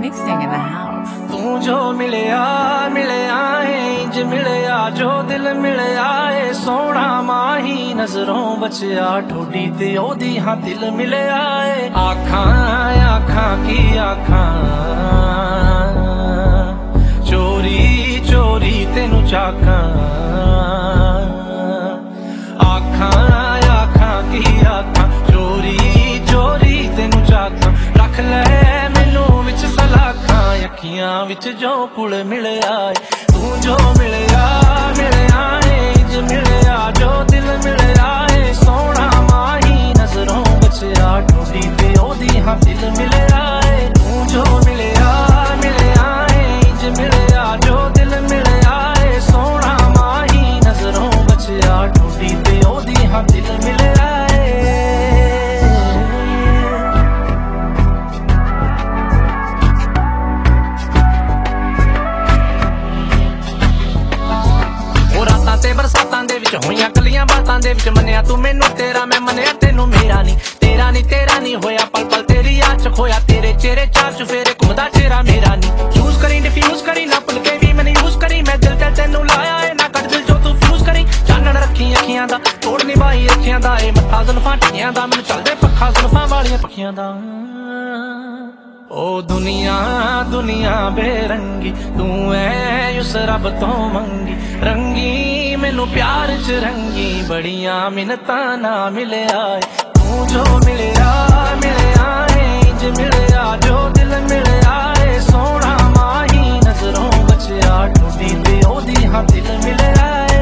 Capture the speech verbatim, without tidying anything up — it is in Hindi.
mixing in the house. तू जो मिले आ मिले आए इंज मिले आ जो दिल मिले आए सोना माही नजरों बचिया ठोडी ते ओदी हाँ दिल मिले आए आखां आखां की आखां चोरी चोरी तेनू चाखां आखां आखां की आखां चोरी चोरी तेनू चाखां रख ले मैनू विच सलाखां अखियां विच जो कुल मिले आए तू जो मिले आ मिले आए इंज मिले आ जो दिल मिले आए सोना माही नजरों बचिया ठोडी ते ओदी हाँ दिल मिले आए तू जो मिले आ मिले आए इंज मिले आ जो दिल मिले आए सोना माही नजरों बचिया ठोडी ते ओदी हाँ दिल मिले आए ते बरसातां दे विच होइयां कलियां बातां दे विच मन्निया तू मैनू तेरा मैं मन्निया तेनू मेरा नी तेरा नी तेरा नी होया पल पल तेरी याद च खोया तेरे चेहरे चार चुफेरे घुमदा चेहरा मेरा नी यूज करी डिफ्यूज करी ना भुल के भी मैंने यूज करी मैं दिल ते तेनू लाया है ना कट दिल जो तू फ्यूज करी चानन रखी अखियां दा तोड़ निभाई रखियां दा ए मत्था जुल्फां टिकियां दा मैनू चलदे पक्खा जुल्फां वालियां पखियां दा ओ दुनिया दुनिया बेरंगी तू है उस रब तो मंगी रंगी मैनू प्यार च रंगी बड़ियां मिन्नतां ना मिले आए तू जो मिले आ मिले आए इंज मिले आ जो दिल मिले आए सोना माही नजरों बचिया ठोडी ते ओदी हाँ दिल मिले आए